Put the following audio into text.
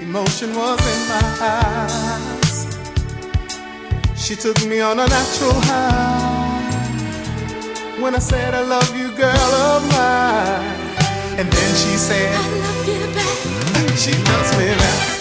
Emotion was in my eyes. She took me on a natural high when I said I love you, girl of mine. And then she said, I love you back. She loves me back.